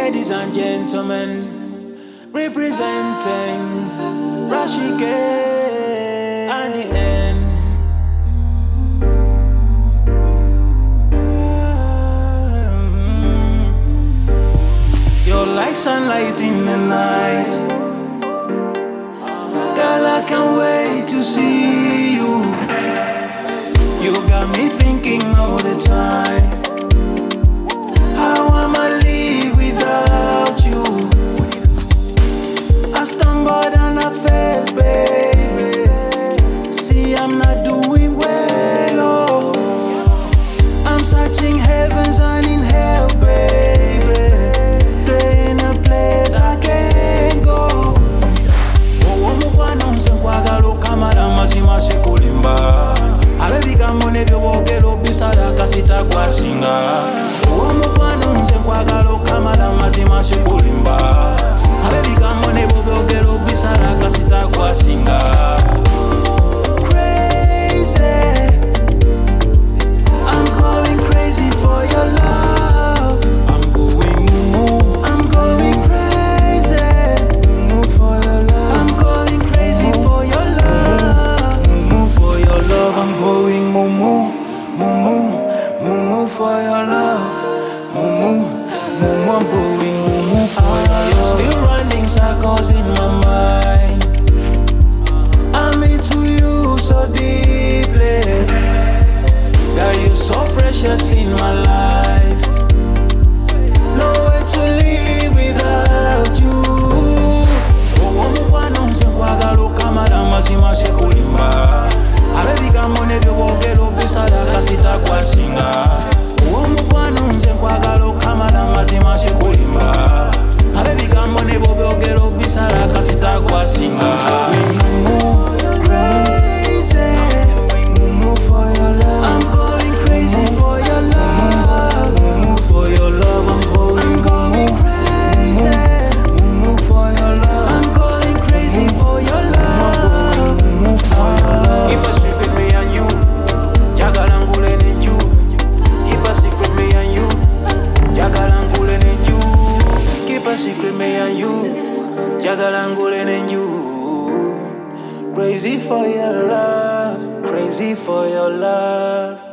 Ladies and gentlemen, representing Rashike and the end. You're like sunlight in the night. Girl, I can't wait to see you. You got me thinking all the time. How am I live without you? I stumbled and I fell, baby. See, I'm not doing well, oh. I'm searching heavens and in hell, baby. There ain't a place I can't go. Oh, mukwana msenkwagala okamala mazima sikulimba. Abebigambo nebyobogero bisala kasita kwasinga. Oh, mukwana msenkwagala okamala mazima sikulimba. Abebigambo nebyobogero bisala kasita kwasinga. I'm going crazy for your love. I'm going crazy for your love. I'm going crazy for your love. For your love, I'm going mumu for your love. Mumu, I'm going mumu for your love. You're still running circles in my mind. I'm into you so deeply. Girl, you're so precious in my life. No way to live without you. Oh, mukwana msenkwagala okamala mazima sikulimba. Abebigambo nebyobogero bisala kasita kwasinga. Oh, mukwana msenkwagala okamala mazima sikulimba. Abebigambo nebyobogero bisala kasita kwasinga. Secret me and you, Jagalangule and you. Crazy for your love, crazy for your love.